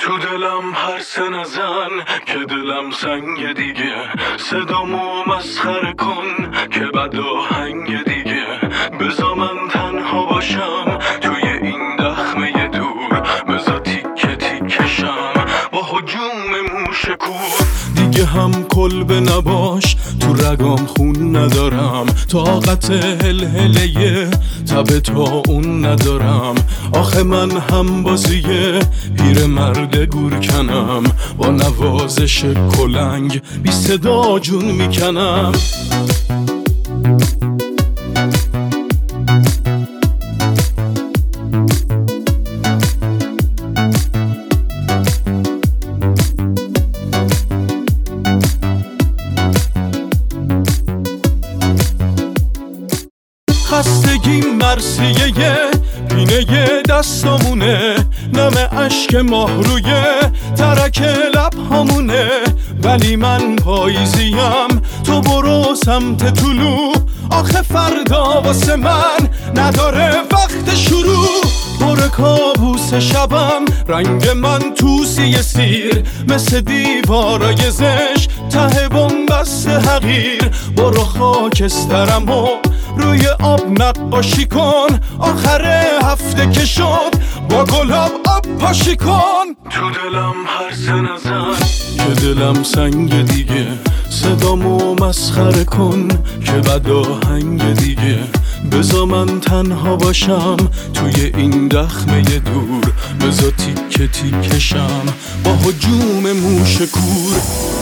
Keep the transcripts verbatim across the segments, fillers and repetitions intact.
تو دلم حرس نزن که دلم سنگ دیگه، صدامو مسخره کن که بد آهنگ دیگه. بذار من تنها باشم توی این دخمه دور، بذار تیکه تیکشم با هجوم موشکور. دیگه هم کلبه نباش، تو رگام خون ندارم، طاقت هلهله تب تا اون ندارم. آخه من هم بازیه پیر مرد گورکنم، با نوازش کلنگ بی صدا جون میکنم. خستگی مرسیه پینه دستامونه، نم عشق ماه روی ترک لب همونه. ولی من پاییزیم تو برو سمت طلوع، آخه فردا واسه من نداره وقت شروع. پر کابوس شبم رنگ من توسی سیر، مثل دیوارای زش ته بنبست حقیر. برو خاکسترم و روی آب نقاشی کن، آخر هفته که شد با گلاب آب پاشی کن. تو دلم حرس نزن که دلم سنگ دیگه، صدامو مسخره کن که بد آهنگ دیگه. بذار من تنها باشم توی این دخمه دور، بذار تیکه تیکشم با هجوم موشکور.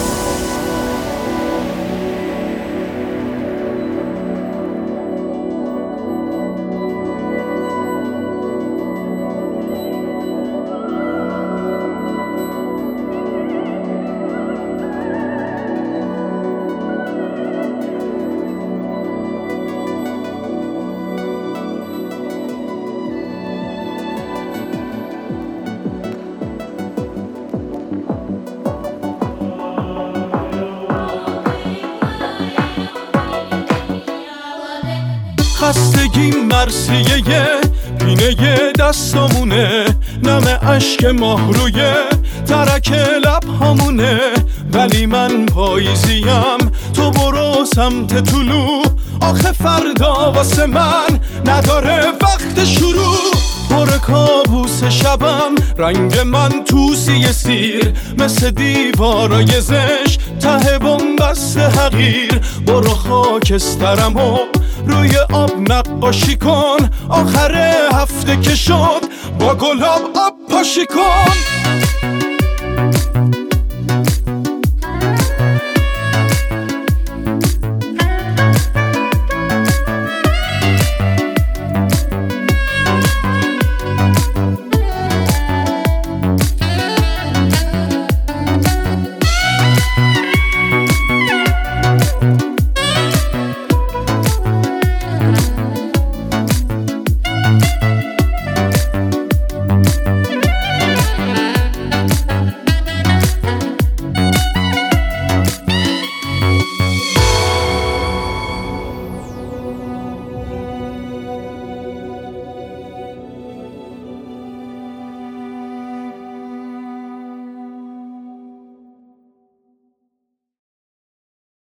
خستگی مرسیه پینه دستامونه، نم عشق ماه روی ترک لب همونه. ولی من پاییزیم تو برو سمت طلوع، آخه فردا واسه من نداره وقت شروع. پر کابوس شبم رنگ من توسی سیر، مثل دیوارای زش ته بنبست حقیر. برو خاکسترم و روی آب نقاشی کن، آخر هفته که شد با گلاب آب پاشی کن.